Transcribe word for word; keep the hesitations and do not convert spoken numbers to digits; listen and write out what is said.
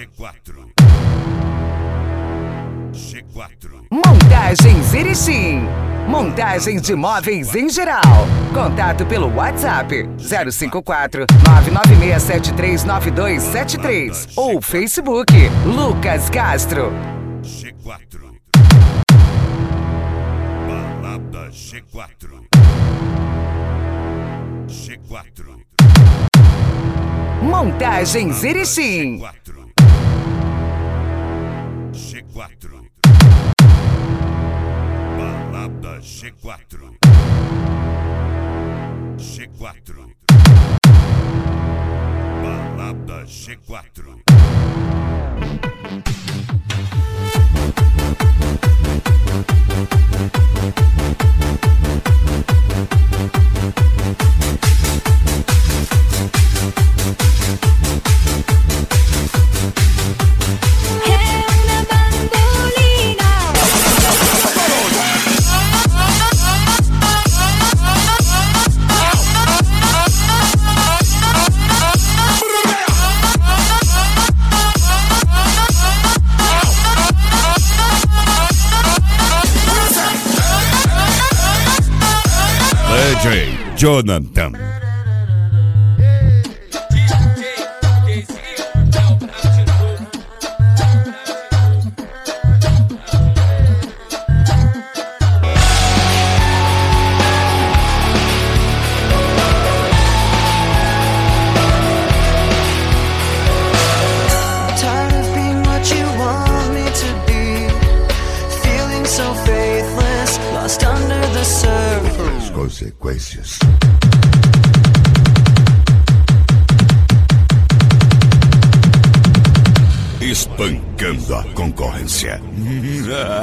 G quatro. G quatro. Montagens Erechim. Montagens de móveis em geral. Contato pelo WhatsApp zero cinco quatro, nove nove seis sete três nove dois sete três ou Facebook Lucas Castro. G quatro. Balada G quatro. G quatro. Montagens Erechim. G quatro. Balada G quatro. G quatro. Balada G quatro. D J Jonathan. Consequências. Espancando a concorrência.